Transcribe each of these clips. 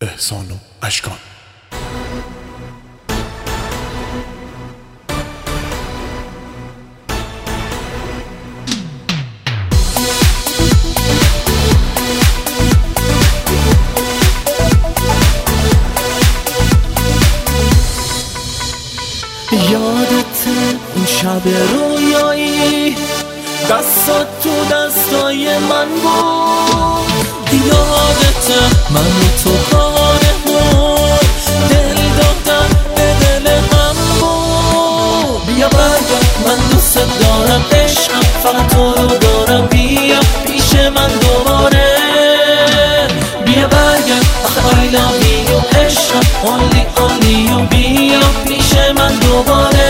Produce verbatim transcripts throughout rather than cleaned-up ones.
احسان و اشکان. یادت اون شب رویایی دستات تو دستای من بود، یادت من و تو کارمون دل دادم به دل هم بود. بیا برگرد من دوست دارم عشقم، فقط تو رو دارم، بیا پیش من دوباره. بیا برگرد آخه I love you عشقم، only only you، بیا پیش من دوباره.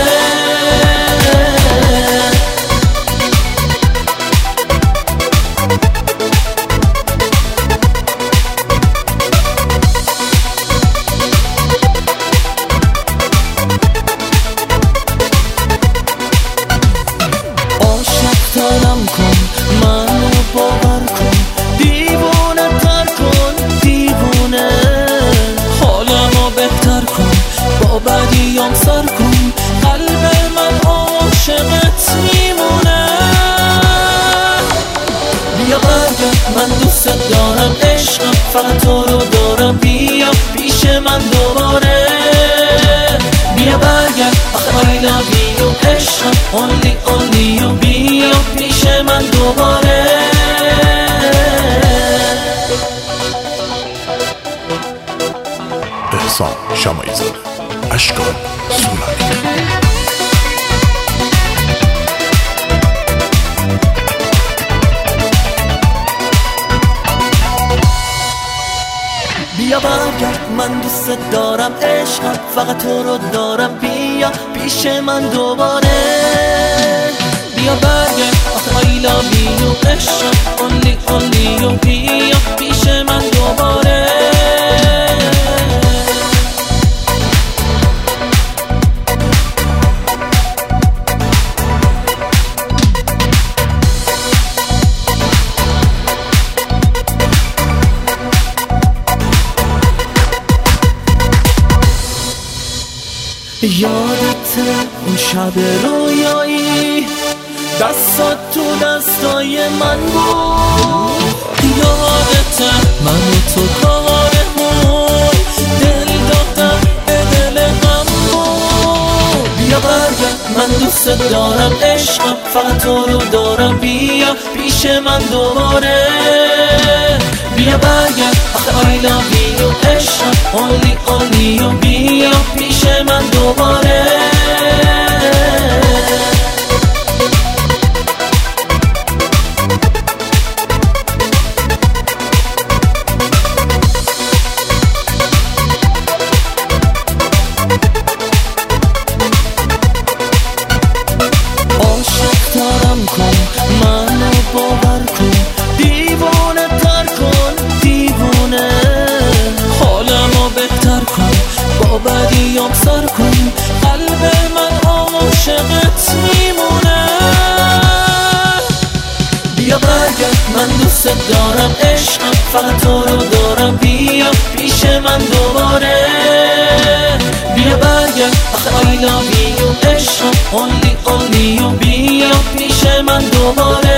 عاشق کن منو باور کن، دیوونه تر کن دیوونه، حالمو بهتر کن، با بدیام سر کن، قلب من عاشقت میمونه. بیا برگرد من دوست دارم عشقم، فقط تو رو دارم، بیا پیش من دوباره. بیا برگرد آخه I love you عشقم، only only you، بیا پیش من دوباره. احسان شماعی زاده، اشکان سولانی. بیا برگرد من دوست دارم عشقم، فقط تو رو دارم، بیا پیش من دوباره. بیا برگرد آخه I love you عشقم، only only you، بیا پیش من دوباره. یادت اون شب رویایی دستات تو دستای من بود، یادت من و تو کارمون دل دادم به دل هم بود. بیا برگرد من دوست دارم عشقم، فقط تو رو دارم، بیا پیش من دوباره. بیا برگرد آخه I love you عشقم، only only you، بیا پیش من دوباره. عاشق دارم کن منو باور کن، دیوونه تر کن دیوونه، حالمو بهتر کن، با بدیام سر کن، قلب من عاشقت میمونه. بیا برگرد من دوست دارم عشقم، فقط تو رو دارم، بیا پیش من دوباره. بیا برگرد آخه I love you عشقم، only only you، بیا پیش من دوباره.